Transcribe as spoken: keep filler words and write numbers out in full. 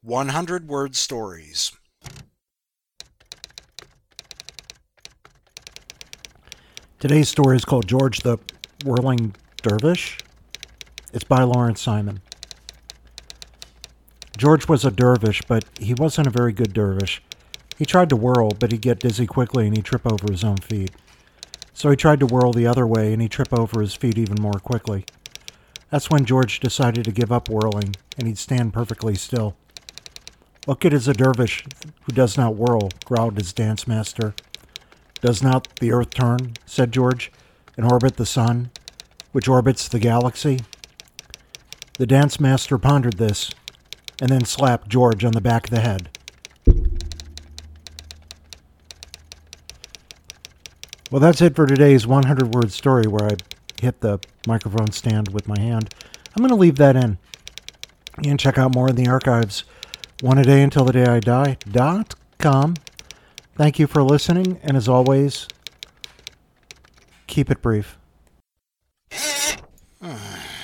one hundred word stories. Today's story is called George the Whirling Dervish. It's by Lawrence Simon. George was a dervish, but he wasn't a very good dervish. He tried to whirl, but he'd get dizzy quickly and he'd trip over his own feet. So he tried to whirl the other way and he'd trip over his feet even more quickly. That's when George decided to give up whirling, and he'd stand perfectly still. "What good is a dervish who does not whirl?" growled his dance master. "Does not the earth turn," said George, "and orbit the sun, which orbits the galaxy?" The dance master pondered this, and then slapped George on the back of the head. Well, that's it for today's one hundred word story where I hit the microphone stand with my hand. I'm going to leave that in. You can check out more in the archives. One a day until the day I die dot com. Thank you for listening, and as always, keep it brief.